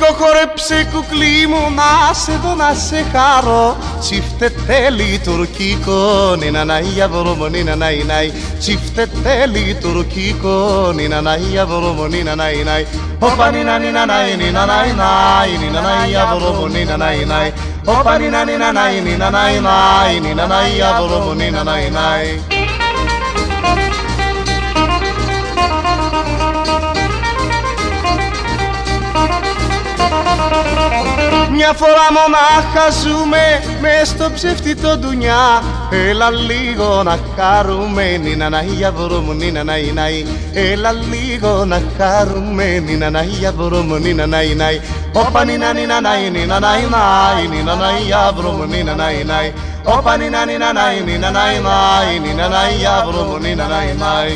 Τσίφτικο χορέψε κουκλί μου, να σε δω να σε χαρώ. Τσίφτε τέλει τουρκικό, νίνα ναϊα βρωμο νίνα ναϊ ναϊ. Τσίφτε τέλει τουρκικό, νίνα ναϊα βρωμο νίνα ναϊ ναϊ. Όπα νίνα νίνα ναϊ νίνα ναϊ ναϊ, νίνα ναϊα βρωμο νίνα ναϊ ναϊ. Όπα νίνα νίνα ναϊ νίνα ναϊ ναϊ, νίνα ναϊα βρωμο νίνα ναϊ ναϊ. Μια φορά μονάχα ζούμε μες στο ψεύτητο ντουνιά. Έλα λίγο να χαρούμε, νίνα ναϊα βρωμο νίνα ναϊ ναϊ. Έλα λίγο να χαρούμε, νίνα ναϊα βρωμο νίνα ναϊ ναϊ. Όπα νίνα νίνα ναϊ νίνα ναϊ ναϊ, νίνα ναϊα βρωμο νίνα ναϊ ναϊ. Όπα νίνα νίνα ναϊ νίνα ναϊ ναϊ, νίνα ναϊα βρωμο νίνα ναϊ ναϊ.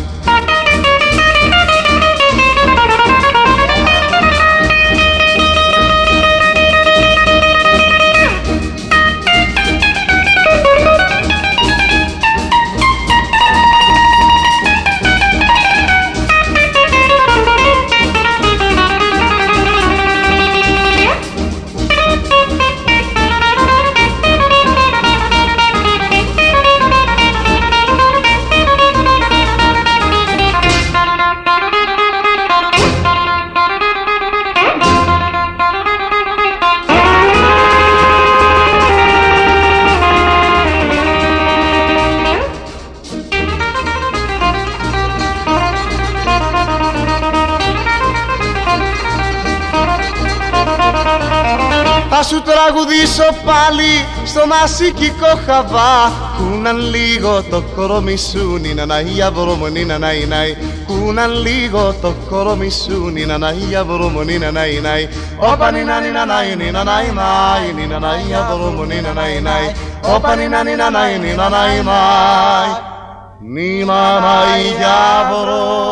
Θα σου τραγουδήσω πάλι στο μασικικό χαβά. Κούναν λίγο το κορόμι σου, νίνα ναϊα βρωμο νίνα ναϊ ναϊ. Κούναν λίγο το κορόμι σου, νίνα ναϊα βρωμο νίνα ναϊ ναϊ. Όπα νίνα νίνα ναϊ νίνα ναϊ ναϊ, νίνα ναϊα βρωμο νίνα ναϊ ναϊ. Όπα νίνα νίνα ναϊ νίνα ναϊ ναϊ, νίνα ναϊα βρωμο